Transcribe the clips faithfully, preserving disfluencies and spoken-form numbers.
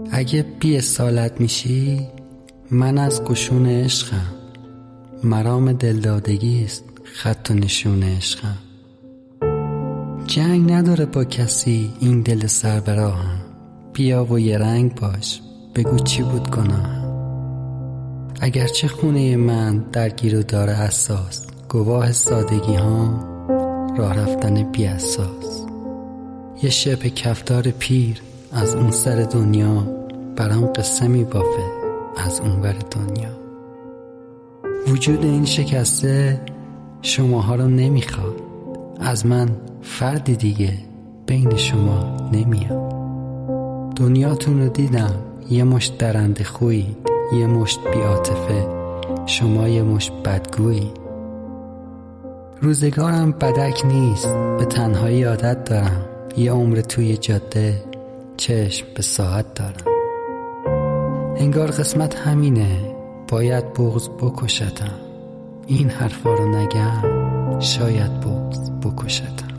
اگه بی اصالت میشی، من از قشون عشقم. مرام دلدادگیست خط و نشون عشقم. جنگ نداره با کسی این دل سر براهم. بیا و یه رنگ باش، بگو چی بود گناهم. اگرچه خونه من درگیر و داره اساس، گواه سادگی ها راه رفتن بی اساس. یه شب کفتار پیر از اون سر دنیا، برام قصه می بافه از اون ور دنیا. وجود این شکسته شماها رو نمیخواد، از من فردی دیگه بین شما نمیاد. دنیاتون رو دیدم، یه مشت درنده خویی، یه مشت بی عاطفه، شما یه مشت بدگویی. روزگارم بدک نیست، به تنهایی عادت دارم. یه عمر توی جاده، چشم به ساعت دارم. انگار قسمت همینه، باید بغض بکشتم. این حرفا رو نگم، شاید بغض بکشتم.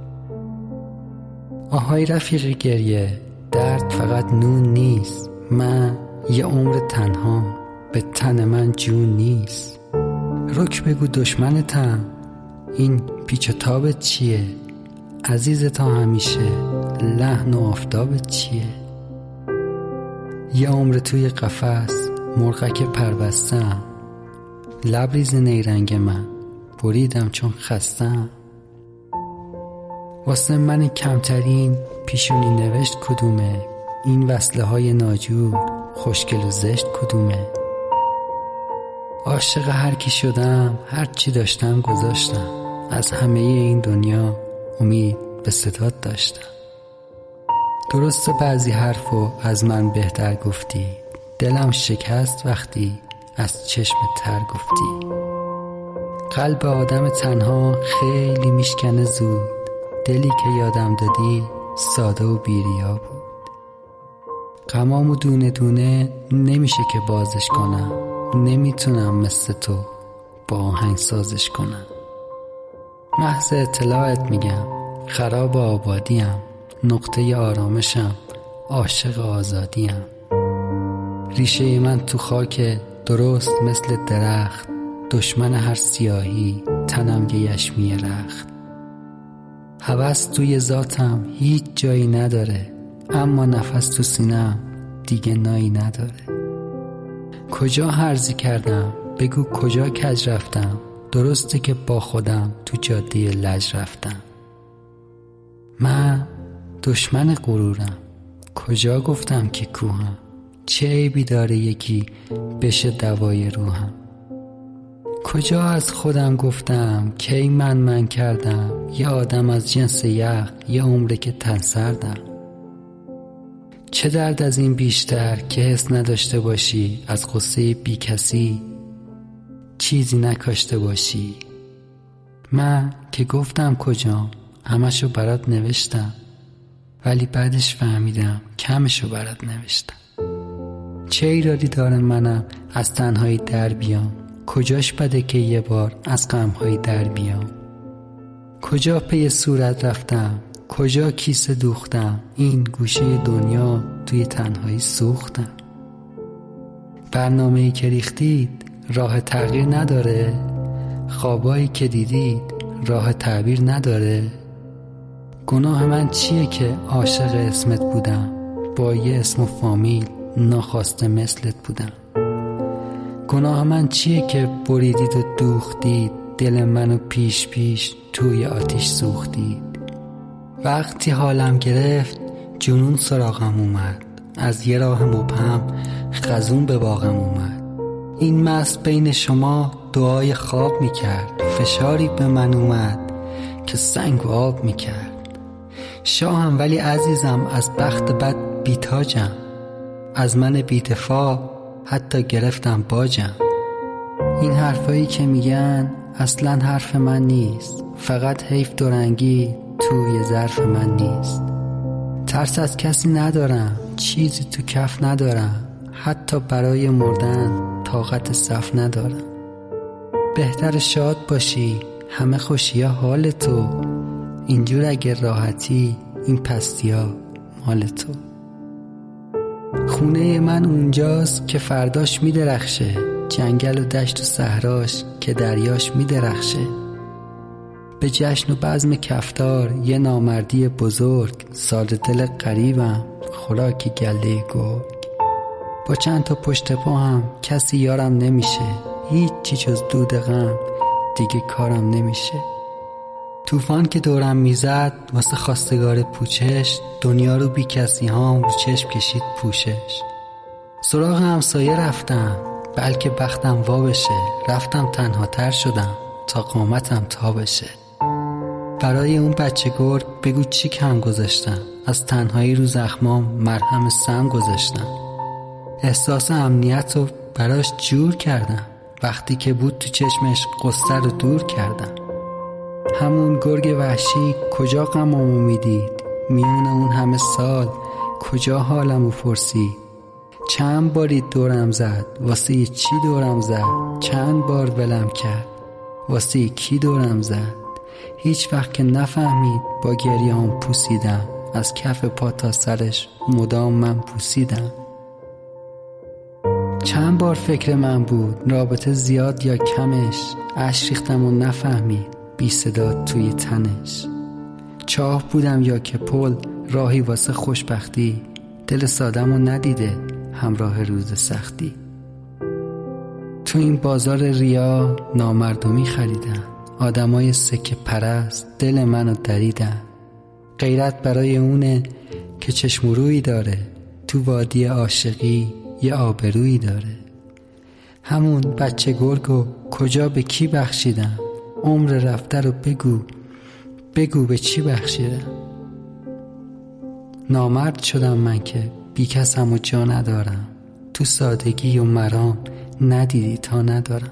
آهای رفیق گریه، درد فقط نون نیست. من یه عمر تنها، به تن من جون نیست. رک بگو دشمنتم، این پیچ و تابت چیه؟ عزیز تا همیشه، لحن و آفتابت چیه؟ یه عمر توی قفس، مرغک پربستم. لبریز نیرنگ من، بریدم چون خستم. واسه من کمترین پیشونی نوشت کدومه؟ این وصله های ناجور خوشگل و زشت کدومه؟ عاشق هر کی شدم، هر چی داشتم گذاشتم. از همه این دنیا امید به ستاد داشتم. درسته بعضی حرفو از من بهتر گفتی، دلم شکست وقتی از چشم تر گفتی. قلب آدم تنها خیلی میشکنه زود، دلی که یادم دادی ساده و بیریا بود. غمامو دونه دونه نمیشه که بازش کنم، نمیتونم مثل تو با آهنگ سازش کنم. محض اطلاعت میگم، خراب آبادیم، نقطه آرامشم، عاشق آزادیم. ریشه من تو خاک، درست مثل درخت، دشمن هر سیاهی تنم یه یشمی رخت. هوس توی ذاتم هیچ جایی نداره، اما نفس تو سینم دیگه نایی نداره. کجا هرزی کردم؟ بگو کجا کج رفتم؟ درسته که با خودم تو جاده لج رفتم. من دشمن غرورم، کجا گفتم که کوهم؟ چه عیبی داره یکی بشه دوای روحم؟ کجا از خودم گفتم کی من من کردم؟ یه آدم از جنس یخ، یه عمره که تن سردم. چه درد از این بیشتر که حس نداشته باشی، از قصه بی کسی چیزی نکاشته باشی. من که گفتم کجام، همشو برات نوشتم، ولی بعدش فهمیدم کمشو برات نوشتم. چه ایرادی داره منم از تنهایی در بیام؟ کجاش بده که یه بار از غمهایی در بیام؟ کجا پی صورت رفتم، کجا کیسه دوختم، این گوشه دنیا توی تنهایی سوختم. برنامه‌ای که ریختید راه تغییر نداره، خوابایی که دیدید راه تعبیر نداره. گناه من چیه که عاشق اسمت بودم، با یه اسم و فامیل ناخواسته مثلت بودم. گناه من چیه که بریدید و دوختید، دل منو پیش پیش توی آتیش سوختید. وقتی حالم گرفت جنون سراغم اومد، از یه راه مبهم خزون به باغم اومد. این مست بین شما دعای خواب میکرد، فشاری به من اومد که سنگ و آب میکرد. شاهم ولی عزیزم از بخت بد بیتاجم، از من بیدفاع حتی گرفتم باجم. این حرفایی که میگن اصلا حرف من نیست، فقط حیف دورنگی توی ظرف من نیست. ترس از کسی ندارم، چیزی تو کف ندارم، حتی برای مردن طاقت صف ندارم. بهتر شاد باشی، همه خوشی‌ها حال تو، اینجور اگه راحتی این پستی‌ها مال تو. خونه من اونجاست که فرداش میدرخشه، جنگل و دشت و صحراش که دریاش میدرخشه. به جشن و بزم کفتار یه نامردی بزرگ، ساده دل غریبم خوراکی گله گرگ. با چند تا پشت پا هم کسی یارم نمیشه، هیچ چی جز دود غم دیگه کارم نمیشه. طوفان که دورم میزد واسه خواستگار پوچش، دنیا رو بی کسی هام رو چشم کشید پوشش. سراغ همسایه رفتم بلکه بختم وا بشه، رفتم تنها تر شدم تا قامتم تا بشه. برای اون بچه گرگ بگو چی کم گذاشتم، از تنهایی رو زخمام مرهم سم گذاشتم. احساس امنیت رو براش جور کردم، وقتی که بود تو چشمش قصه رو دور کردم. همون گرگ وحشی کجا غمامو میدید، میون اون همه سال کجا حالمو پرسید. چند باری دورم زد واسه چی دورم زد، چند بار ولم کرد واسه کی دورم زد. هیچ وقت که نفهمید با گریه هم پوسیدم، از کف پا تا سرش مدام من پوسیدم. چند بار فکر من بود رابطه زیاد یا کمش، اشک ریختم و نفهمید بی صدا توی تنش. چاه بودم یا که پل راهی واسه خوشبختی، دل سادمو ندیده همراه روز سختی. تو این بازار ریا نامردمی خریدن، آدمای سکه پرست دل منو دریدن. غیرت برای اونه که چشم و رویی داره، تو وادی عاشقی یه آبرویی داره. همون بچه گرگو کجا به کی بخشیدم، عمر رفته رو بگو بگو به چی بخشیدم. نامرد شدم من که بی کسم و جا ندارم، تو سادگی و مرام ندیدی تا ندارم.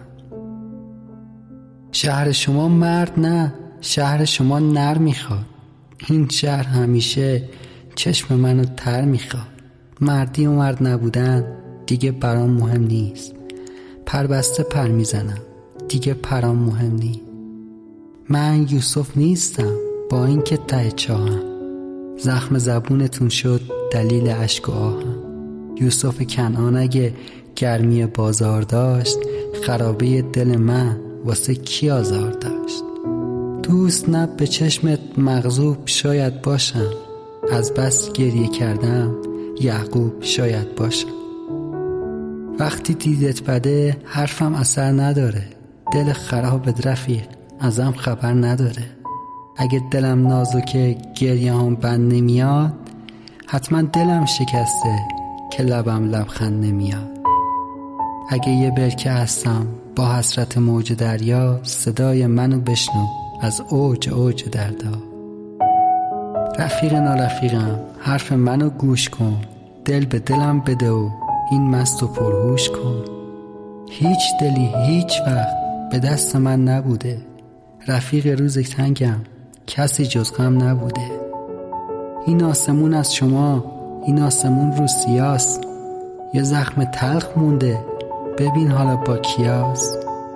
شهر شما مرد نه، شهر شما نر میخواد، این شهر همیشه چشم منو تر میخواد. مردی و مرد نبودن دیگه برام مهم نیست، پربسته پر میزنم دیگه پرام مهم نیست. من یوسف نیستم با اینکه ته چاهم، زخم زبونتون شد دلیل اشک و آهم. یوسف کنعان اگه گرمی بازار داشت، خرابه دل من واسه کی آزار داشت. دوست نه به چشمت مغضوب شاید باشم، از بس گریه کردم یعقوب شاید باشم. وقتی دیدت بده حرفم اثر نداره، دل خرابت رفیق ازم خبر نداره. اگه دلم نازکه گریه هم بند نمیاد، حتما دلم شکسته که لبم لبخند نمیاد. اگه یه برکه هستم با حسرت موج دریا، صدای منو بشنو از اوج اوج دردا. رفیق نارفیقم حرف منو گوش کن، دل به دلم بده و این مست و پرهوش کن. هیچ دلی هیچ وقت به دست من نبوده، رفیق روز تنگم کسی جز غم نبوده. این آسمون از شما، این آسمون رو سیاست، یه زخم تلخ مونده ببین حالا با کیاس.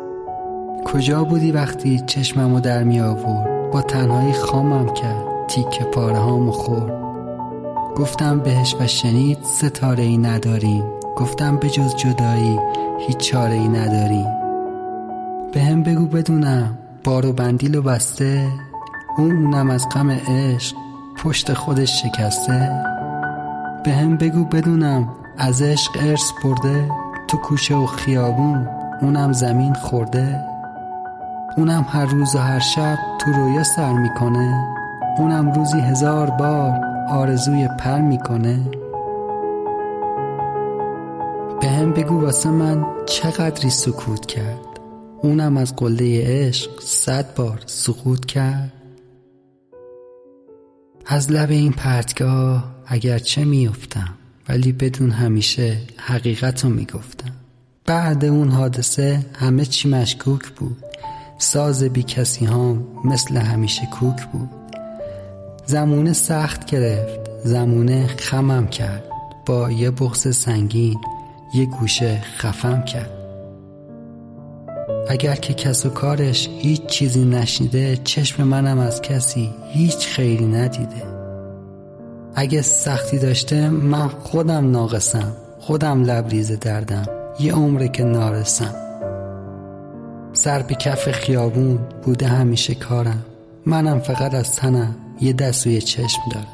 کجا بودی وقتی چشممو در می آورد، با تنهایی خامم کرد تیکه پاره هامو خورد. گفتم بهش و شنید ستاره ای نداریم، گفتم به جز جدایی هیچ چاره ای نداریم. به هم بگو بدونم بار و بندیل و بسته، اون اونم از غم عشق پشت خودش شکسته. به هم بگو بدونم از عشق ارث برده، تو کوچه و خیابون اونم زمین خورده. اونم هر روز و هر شب تو رویا سر میکنه، اونم روزی هزار بار آرزوی پر میکنه. به هم بگو واسه من چقدری سکوت کرد، اونم از قله عشق صد بار سقوط کرد. از لب این پرتگاه اگرچه میافتم، ولی بدون همیشه حقیقتو میگفتم. بعد اون حادثه همه چی مشکوک بود، ساز بی کسی هم مثل همیشه کوک بود. زمونه سخت گرفت، زمونه خمم کرد، با یه بغض سنگین یه گوشه خفم کرد. اگر که کس و کارش هیچ چیزی نشنیده، چشم منم از کسی هیچ خیری ندیده. اگه سختی داشته من خودم ناقصم، خودم لبریز دردم، یه عمره که نارسم. سر به کف خیابون بوده همیشه کارم، منم فقط از تنم یه دست و یه چشم دارم.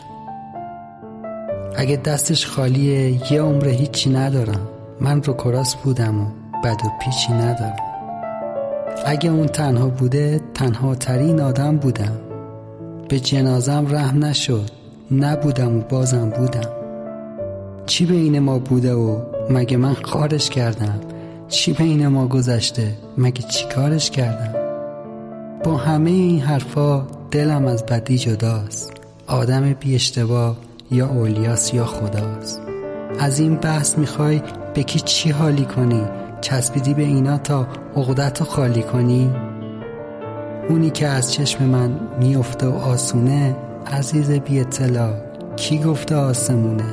اگه دستش خالیه یه عمره هیچی ندارم، من رو کراس بودم و بد و پیچی ندارم. اگه اون تنها بوده تنها ترین آدم بودم، به جنازم رحم نشد، نبودم و بازم بودم. چی بین ما بوده و مگه من خارش کردم؟ چی بین ما گذشته مگه چی کارش کردم؟ با همه این حرفا دلم از بدی جداست، آدم بی اشتباه یا اولیاس یا خداست. از این بحث میخوای به کی چی حالی کنی؟ چسبیدی به اینا تا عقدتو خالی کنی؟ اونی که از چشم من میفته و آسونه، عزیز بی اطلاع کی گفته آسمونه؟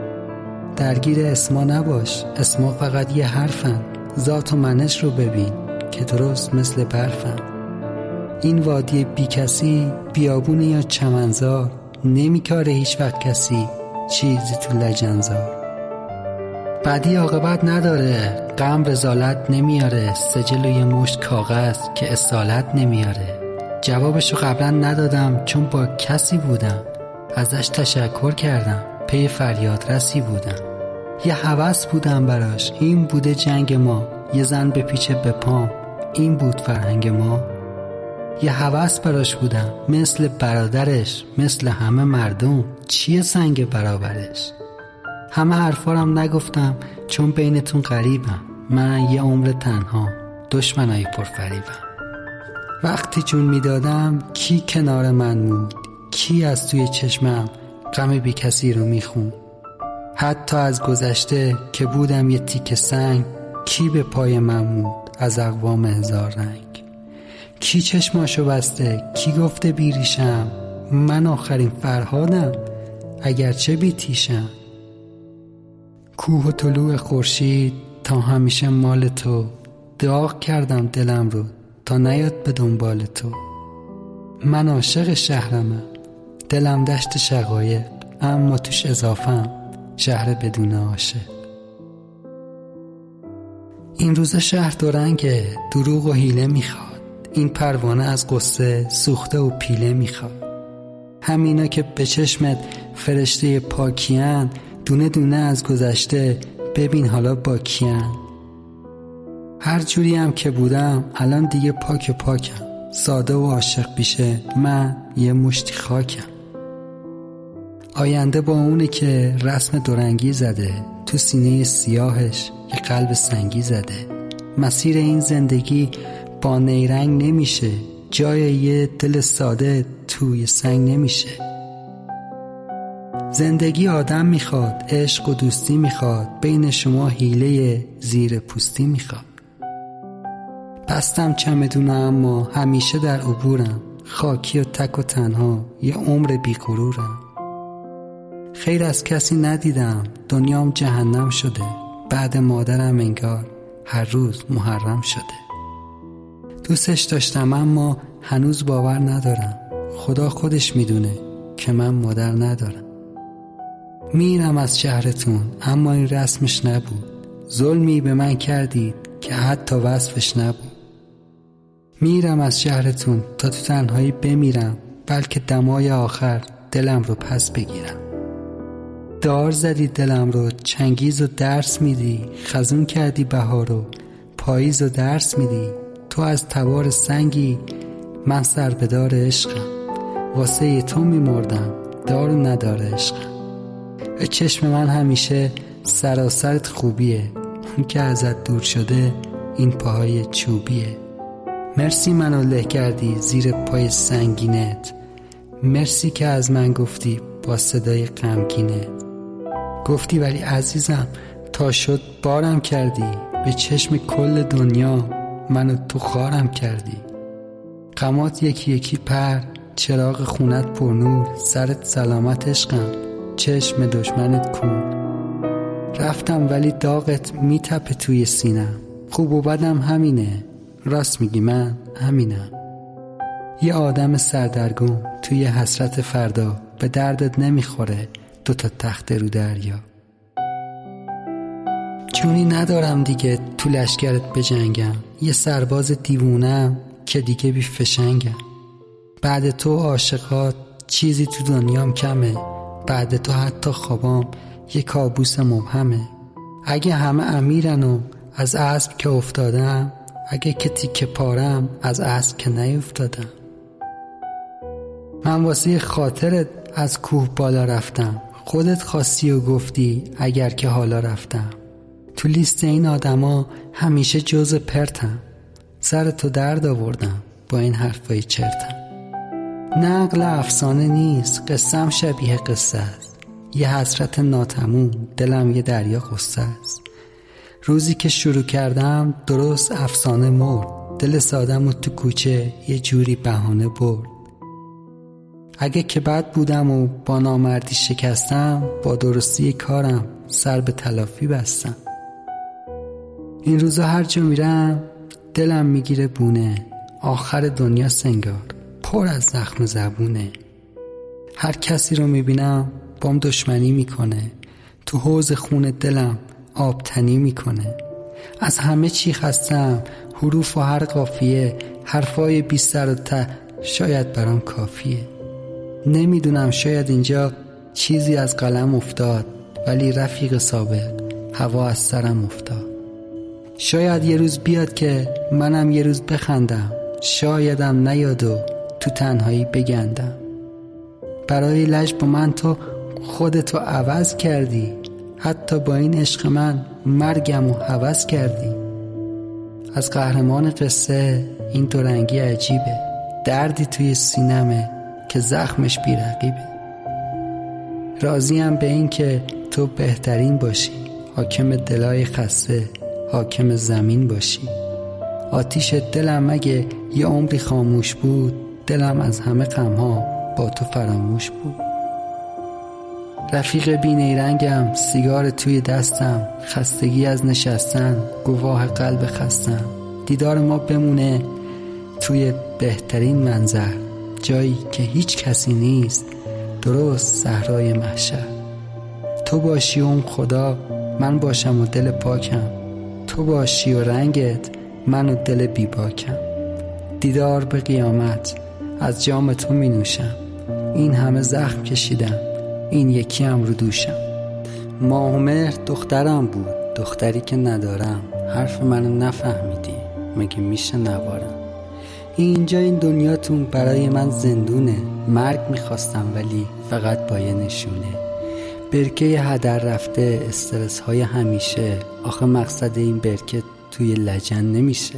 درگیر اسما نباش، اسما فقط یه حرفن، ذات و منش رو ببین که درست مثل برفن. این وادی بی کسی بیابونه یا چمنزار، نمیکاره هیچ وقت کسی چیزی تو لجنزار. بعدی عاقبت نداره، غم رزالت نمیاره، سجل و یه مشت کاغذ که اصالت نمیاره. جوابشو قبلا ندادم چون با کسی بودم، ازش تشکر کردم، پی فریاد رسی بودم. یه هوس بودم براش، این بوده جنگ ما، یه زن به پیچه به پام، این بود فرهنگ ما. یه هوس براش بودم، مثل برادرش، مثل همه مردم، چیه سنگ برابرش؟ همه حرفارم نگفتم چون بینتون غریبم، من یه عمر تنها، دشمنای پرفریبم. وقتی جون میدادم کی کنار من بود؟ کی از توی چشمم غم بی کسی رو میخون؟ حتی از گذشته که بودم یه تیکه سنگ، کی به پای من بود از اقوام هزار رنگ؟ کی چشماشو بسته؟ کی گفته بیریشم؟ من آخرین فرهادم اگرچه بی تیشم. کوه و طلوع خورشید تا همیشه مال تو، داغ کردم دلم رو تا نیاد به دنبال تو. من عاشق شهرمم، دلم دشت شقایق، اما توش اضافم شهر بدون عاشق. این روز شهر دو رنگه، دروغ و حیله میخواد، این پروانه از قصه سوخته و پیله میخواد. همینا که به چشمت فرشته پاکیان، دونه دونه از گذشته ببین حالا با کیان. هر جوری هم که بودم الان دیگه پاک پاکم، ساده و عاشق بیشه من یه مشتی خاکم. آینده با اونه که رسم دورنگی زده، تو سینه سیاهش یه قلب سنگی زده. مسیر این زندگی با نیرنگ نمیشه، جای یه دل ساده توی سنگ نمیشه. زندگی آدم میخواد، عشق و دوستی میخواد، بین شما حیله زیر پوستی میخواد. بستم چمدونم اما همیشه در عبورم، خاکی و تک و تنها یه عمر بی غرورم. خیر از کسی ندیدم، دنیام جهنم شده، بعد مادرم انگار هر روز محرم شده. دوستش داشتم اما هنوز باور ندارم، خدا خودش میدونه که من مادر ندارم. میرم از شهرتون اما این رسمش نبود، ظلمی به من کردید که حتی وصفش نبود. میرم از شهرتون تا تو تنهایی بمیرم، بلکه دمای آخر دلم رو پس بگیرم. دار زدی دلم رو، چنگیز و درس میدی، خزون کردی بهار و پاییز و درس میدی. تو از تبار سنگی، من سر به دار عشقم، واسه تو میمردم، دار و ندار عشقم. چشم من همیشه سراسرت خوبیه، اون که ازت دور شده این پاهای چوبیه. مرسی منو له کردی زیر پای سنگینت، مرسی که از من گفتی با صدای غمگینت. گفتی ولی عزیزم تا شد بارم کردی، به چشم کل دنیا منو تو خارم کردی. غمات یکی یکی پر، چراغ خونت پر نور، سرت سلامت عشقم، چشم دشمنت کور. رفتم ولی داغت میتپه توی سینم، خوب و بدم همینه، راست میگی من همینم. یه آدم سردرگم توی حسرت فردا، به دردت نمیخوره دوتا تخت رو دریا. جونی ندارم دیگه تو لشکرت بجنگم، یه سرباز دیوونم که دیگه بی فشنگم. بعد تو عاشقات چیزی تو دنیام کمه، بعد تو حتی خوابام یه کابوس مبهمه. اگه همه امیرن و از اسب که افتادم، اگه که تیکه پارم از اسب که نیفتادم. من واسه خاطرت از کوه بالا رفتم، خودت خواستی و گفتی اگر که حالا رفتم. تو لیست این آدما همیشه جز پرتم، سر تو درد آوردم با این حرفای چرتم. نقل افسانه نیست، قصم شبیه قصه است، یه حسرت ناتموم، دلم یه دریا غصه است. روزی که شروع کردم درست افسانه مرد، دل سادم و تو کوچه یه جوری بهانه برد. اگه که بد بودم و با نامردی شکستم، با درستی کارم سر به تلافی بستم. این روزا هر جا میرم دلم میگیره بونه، آخر دنیا سنگار پر از زخم زبونه. هر کسی رو میبینم بام دشمنی میکنه، تو حوض خون دلم آبتنی میکنه. از همه چی خستم، حروف و هر قافیه، حرفای بی سر و ته شاید برام کافیه. نمیدونم شاید اینجا چیزی از قلم افتاد، ولی رفیق سابق هوا از سرم افتاد. شاید یه روز بیاد که منم یه روز بخندم، شایدم نیاد و تو تنهایی بگندم. برای لج با من تو خودتو عوض کردی، حتی با این عشق من مرگم و هوس کردی. از قهرمان قصه این دو رنگی عجیبه، دردی توی سینمه که زخمش بیرقیبه. راضیم به این که تو بهترین باشی، حاکم دلای خسته، حاکم زمین باشی. آتیش دلم مگه یه عمری خاموش بود، دلم از همه غمها با تو فراموش بود. رفیق بی نیرنگم، سیگار توی دستم، خستگی از نشستن، گواه قلب خستم. دیدار ما بمونه توی بهترین منظر، جایی که هیچ کسی نیست، درست صحرای محشر. تو باشی اون خدا، من باشم و دل پاکم، تو باشی و رنگت، من و دل بی باکم. دیدار به قیامت از جام تو می نوشم، این همه زخم کشیدم، این یکی هم رو دوشم. ماه و مهر دخترم بود، دختری که ندارم. حرف منو نفهمیدی، مگه میشه نوارم؟ اینجا این دنیاتون برای من زندونه، مرگ میخواستم ولی فقط با یه نشونه. برکه هدر رفته، استرس های همیشه، آخه مقصد این برکه توی لجن نمیشه.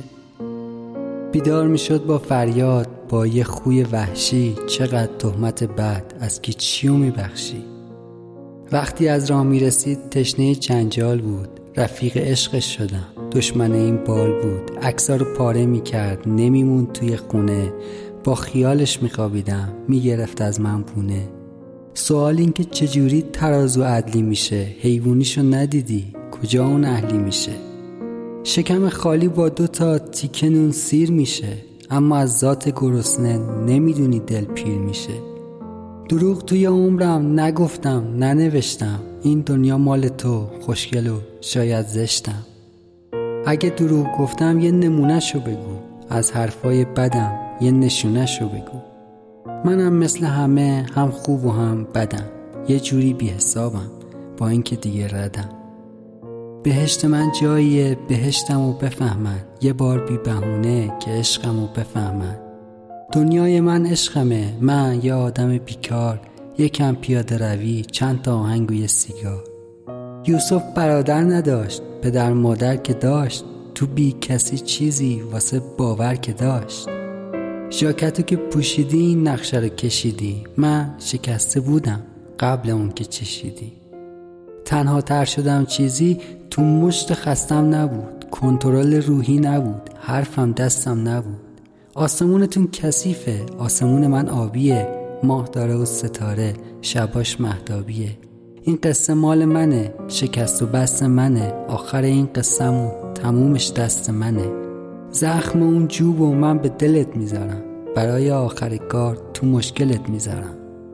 بیدار میشد با فریاد، با یه خوی وحشی، چقدر تهمت بد، از کی چیو میبخشی. وقتی از راه میرسید تشنه جنجال بود، رفیق عشقش شدم، دشمن این بال بود. عکسا رو پاره میکرد، نمیمون توی خونه، با خیالش میخوابیدم، میگرفت از من پونه. سوال این که چجوری ترازو عدلی میشه، حیوانیشو ندیدی کجا اون اهلی میشه. شکم خالی با دو تا تیکه نون سیر میشه، اما از ذات گرسنه نمیدونی دل پیر میشه. دروغ توی عمرم نگفتم ننوشتم، این دنیا مال تو، خوشگل و شاید زشتم. اگه دروغ گفتم یه نمونه شو بگو، از حرفای بدم یه نشونه شو بگو. منم مثل همه، هم خوب و هم بدم، یه جوری بی حسابم با این که دیگه ردم. بهشت من جاییه بهشتم و بفهمن، یه بار بی بهونه که عشقم و بفهمن. دنیای من عشقمه، من یه آدم بیکار، یکم پیاده روی، چند تا آهنگ و یه سیگار. یوسف برادر نداشت، پدر مادر که داشت، تو بی کسی چیزی واسه باور که داشت. ژاکتو که پوشیدی این نقشه رو کشیدی، من شکسته بودم قبل اون که چشیدی. تنها تر شدم چیزی تو مشت خستم نبود، کنترل روحی نبود، حرفم دستم نبود. آسمونتون کثیفه، آسمون من آبیه، ماه داره و ستاره، شباش مهتابیه. این قصه مال منه، شکست و بست منه، آخر این قصه‌مون تمومش دست منه. زخم اون جوبو من به دلت میذارم، برای آخر کار تو مشکلت میذارم.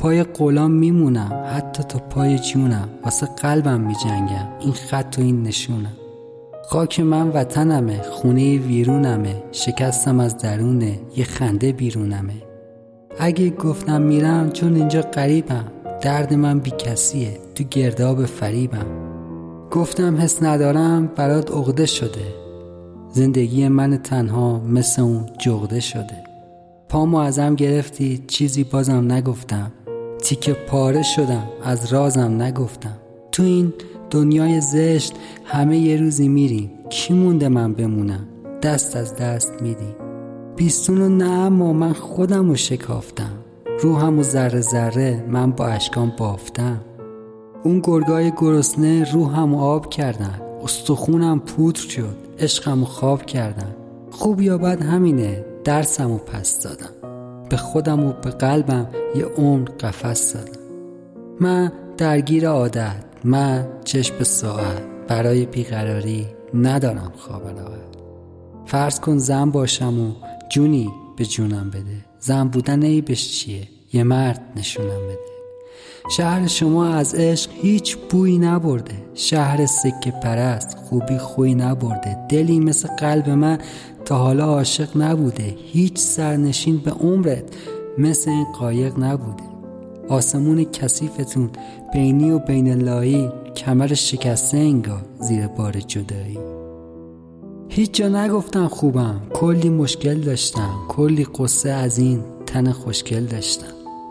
پای غلام میمونم، حتی تا پای جونم. واسه قلبم میجنگم، این خط و این نشونم. خاک من وطنمه، خونه ویرونمه. شکستم از درونه، یه خنده بیرونمه. اگه گفتم میرم چون اینجا غریبم، درد من بی کسیه، تو گرداب فریبم. گفتم حس ندارم، برات عقده شده. زندگی من تنها مثل اون جغده شده. پامو ازم گرفتی، چیزی بازم نگفتم. تیکه پاره شدم، از رازم نگفتم. تو این دنیای زشت همه یه روزی میریم. کی مونده من بمونم؟ دست از دست میدیم. بیستونو نه، اما من خودمو شکافتم. روحمو ذره ذره من با اشکام بافتم. اون گرگای گرسنه روحمو آب کردن. استخونم پودر شد، عشقمو خواب کردن. خوب یا بد همینه، درسمو پس دادم. به خودم و به قلبم یه عمر قفس دادم. من درگیر عادت، من چشم به ساعت. برای بیقراری ندارم خواب راحت. فرض کن زن باشم و جونی به جونم بده. زن بودن عیبش چیه؟ یه مرد نشونم بده. شهر شما از عشق هیچ بویی نبرده. شهر سکه پرست خوبی خوی نبرده. دلی مثل قلب من تا حالا عاشق نبوده. هیچ سرنشین به عمرت مثل این قایق نبوده. آسمون کثیفتون بینی و بین اللهی، کمر شکسته انگار زیر بار جدایی. هیچ جا نگفتم خوبم، کلی مشکل داشتم. کلی قصه از این تن خوشگل داشتم.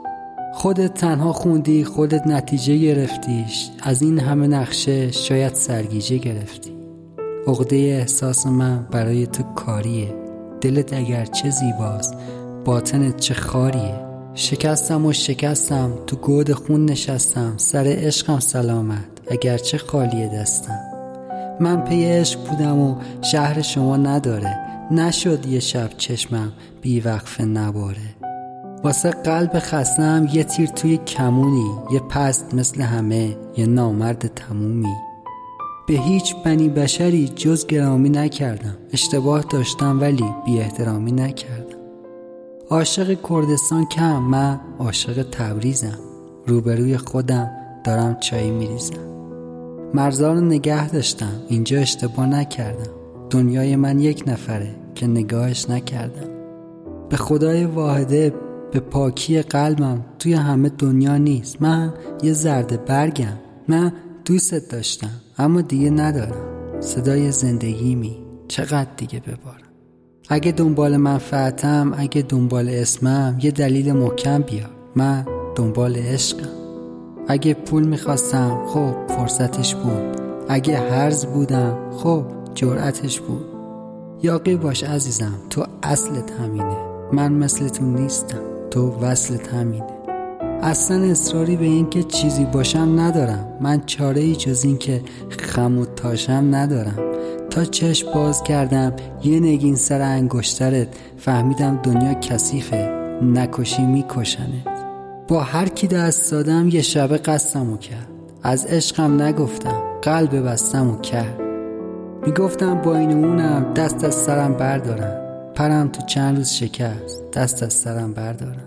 خودت تنها خوندی، خودت نتیجه گرفتیش. از این همه نقشه شاید سرگیجه گرفتی. عقده احساس من برای تو کاریه. دلت اگر چه زیباست، باطنت چه خاریه. شکستم و شکستم، تو گود خون نشستم. سر عشقم سلامت، اگر چه خالیه دستم. من پی عشق بودم و شهر شما نداره. نشد یه شب چشمم بی وقفه نباره. واسه قلب خستم یه تیر توی کمونی. یه پست مثل همه، یه نامرد تمومی. به هیچ بنی بشری جز گرامی نکردم. اشتباه داشتم ولی بی احترامی نکردم. عاشق کردستان کم، من عاشق تبریزم. روبروی خودم دارم چای میریزم. مرزا رو نگه داشتم، اینجا اشتباه نکردم. دنیای من یک نفره که نگاهش نکردم. به خدای واحده، به پاکی قلبم توی همه دنیا نیست. من یه زرده برگم. من دوستت داشتم اما دیگه ندارم. صدای زندگیمی چقدر دیگه ببارم. اگه دنبال منفعتم، اگه دنبال اسمم، یه دلیل محکم بیار. من دنبال عشقم. اگه پول میخواستم، خب فرصتش بود. اگه هرز بودم، خب جرأتش بود. یاقی باش عزیزم، تو اصلت همینه. من مثل تو نیستم، تو وصلت همینه. اصلا اصراری به این که چیزی باشم ندارم. من چاره ای جز این که خم و تاشم ندارم. تا چشم باز کردم یه نگین سر انگشترت، فهمیدم دنیا کثیفه، نکشی میکشنت. با هر کی دست دادم یه شبه قسمو کرد. از عشقم نگفتم، قلب بستمو کرد. میگفتم با این اونم دست از سرم بردارم. پرم تو چند روز شکست، دست از سرم بردارم.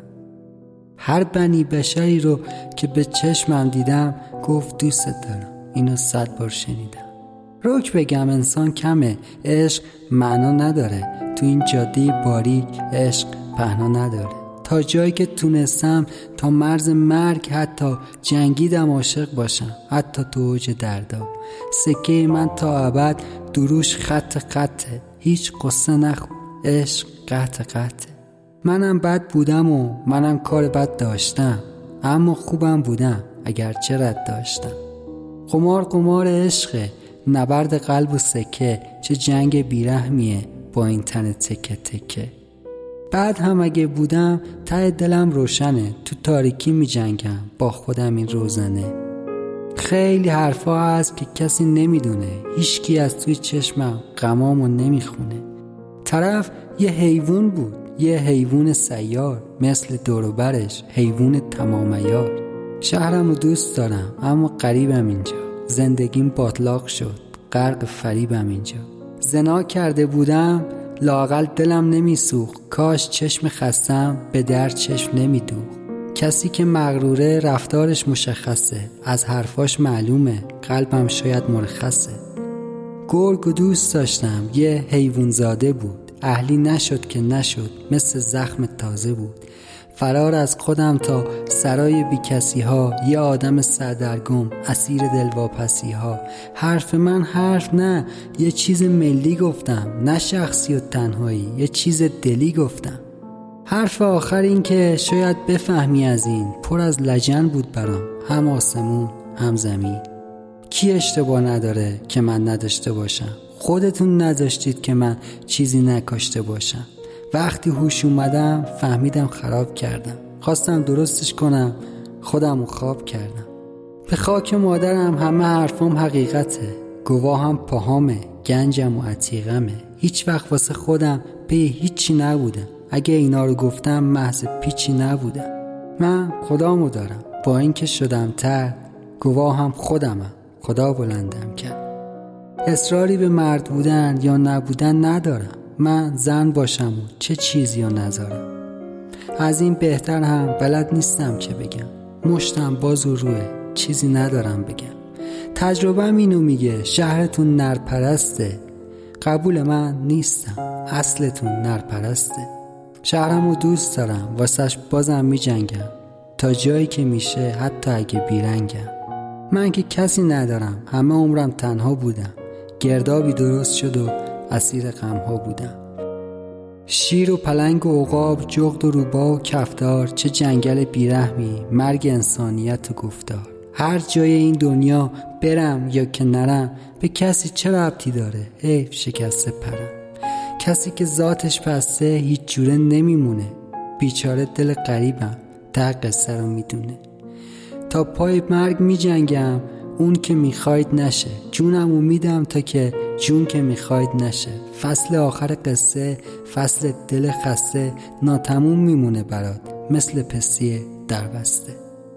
هر بنی بشری رو که به چشمم دیدم گفت دوستت دارم. اینو صد بار شنیدم. روک بگم انسان کمه، عشق معنا نداره. تو این جاده باریک عشق پهنا نداره. تا جایی که تونستم، تا مرز مرگ حتی جنگیدم عاشق باشم. حتی تو اوج دردا. سکه من تا ابد دروش خط خطه. هیچ قصه نخور، عشق قطع قطعه. منم بد بودم و منم کار بد داشتم، اما خوبم بودم اگر چه رد داشتم. قمار قمار عشقه، نبرد قلب و سکه. چه جنگ بیرحمیه با این تن تکه تکه. بعد هم اگه بودم ته دلم روشنه. تو تاریکی می جنگم با خودم این روزنه. خیلی حرفا هست که کسی نمیدونه. هیچکی از توی چشمم غمامو نمیخونه. طرف یه حیوان بود، یه حیوان سیار، مثل دوروبرش حیوان تمام عیار. شهرمو دوست دارم اما غریبم اینجا. زندگیم باطلاق شد، غرق فریبم اینجا. زنا کرده بودم لااقل دلم نمیسوخت. کاش چشم خستم به در چشم نمیدوخت. کسی که مغروره رفتارش مشخصه، از حرفاش معلومه، قلبم شاید مرخصه. گرگ و دوست داشتم، یه حیوان زاده بود، اهلی نشد که نشد، مثل زخم تازه بود. فرار از خودم تا سرای بی کسی ها، یه آدم سردرگم اسیر دلواپسی ها. حرف من حرف نه، یه چیز ملی گفتم، نه شخصی و تنهایی، یه چیز دلی گفتم. حرف آخر این که شاید بفهمی از این، پر از لجن بود برام، هم آسمون هم زمین. کی اشتباه نداره که من نداشته باشم؟ خودتون نذاشتید که من چیزی نکاشته باشم. وقتی هوش اومدم فهمیدم خراب کردم، خواستم درستش کنم، خودمو خواب کردم. به خاک مادرم همه حرفام حقیقته، گواهم پاهامه، گنجم و عتیقمه. هیچ وقت واسه خودم پی هیچی نبودم، اگه اینا رو گفتم محض پیچی نبودم. من خدامو دارم، با اینکه شدم تر، گواهم خودمم، خدا بلندم کرد. اصراری به مرد بودن یا نبودن ندارم، من زن باشم و چه چیزی رو نذارم. از این بهتر هم بلد نیستم که بگم، مشتم باز و روه، چیزی ندارم بگم. تجربه‌م اینو میگه شهرتون نرپرسته، قبول من نیستم، اصلتون نرپرسته. شهرمو دوست دارم، واسش بازم میجنگم، تا جایی که میشه حتی اگه بیرنگم. من که کسی ندارم، همه عمرم تنها بودم، گردابی درست شد و اسیر غمها بودم. شیر و پلنگ و عقاب، جغد و روباه و کفتار، چه جنگل بیرحمی، مرگ انسانیت و گفتار. هر جای این دنیا برم یا که نرم، به کسی چه ربطی داره، حیف شکسته پرم. کسی که ذاتش پسته هیچ جوره نمیمونه، بیچاره دل غریبم در قصه رو میدونه. تا پای مرگ میجنگم، اون که میخواید نشه، جونمو میدم تا که جون که میخواید نشه. فصل آخر قصه، فصل دل خسته، ناتموم میمونه برات، مثل پسیه در بسته.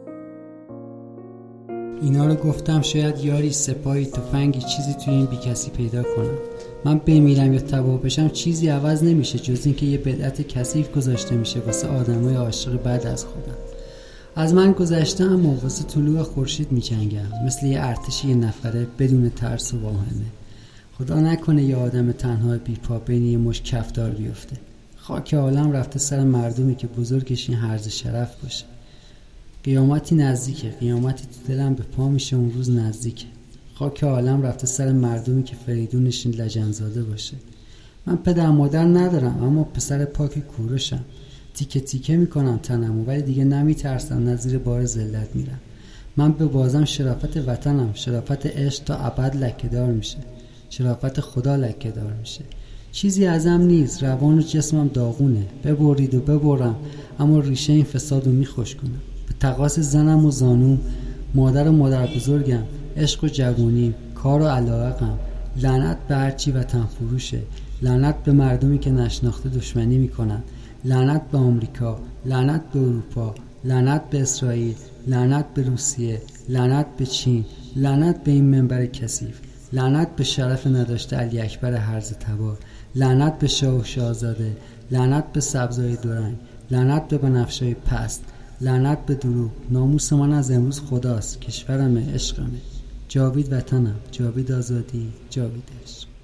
اینا رو گفتم شاید یاری، سپاهی، تفنگی، چیزی توی این بی کسی پیدا کنم. من بمیرم یا تباه بشم چیزی عوض نمیشه، جز این که یه بدعت کثیف گذاشته میشه واسه آدمای عاشق بعد از خودم. از من گذشته اما واسه طلوع خورشید میجنگم، مثل یه ارتش یه نفره بدون ترس و واهمه. خدا نکنه یه آدم تنها بی پا بین یه مشت کفتار بیفته. خاک عالم رفته سر مردمی که بزرگش این هرز شرف باشه. قیامتی نزدیکه، قیامتی تو دلم به پا میشه، اون روز نزدیکه. خاک عالم رفته سر مردمی که فریدونش این لجنزاده باشه. من پدر مادر ندارم، اما پسر پاک کوروشم. تیکه تیکه میکنم تنمو، ولی دیگه نمیترسم، نه زیر بار ذلت میرم. من به بازم شرافت وطنم، شرافت عشق تا ابد لکه‌دار میشه، شرافت خدا لکه‌دار میشه. چیزی ازم نیست، روان و جسمم داغونه، ببرید و ببرم، اما ریشه این فسادو میخوش کنم. به تقاص زنم و زانوم، مادر و مادر بزرگم، عشق و جوونیم، کار و علاقم. لعنت به هرچی وطن فروشه، لعنت به مردمی که نشناخته دشمنی میکنن، لعنت به آمریکا، لعنت به اروپا، لعنت به اسرائیل، لعنت به روسیه، لعنت به چین، لعنت به این منبر کثیف، لعنت به شرف نداشته علی اکبر هرز تبار، لعنت به شاه و شاهزاده، لعنت به سبزای دورنگ، لعنت به بنفشه‌های پست، لعنت به دروغ. ناموس من از امروز خداست، کشورمه، عشقمه. جاوید وطنم، جاوید آزادی، جاوید عشق.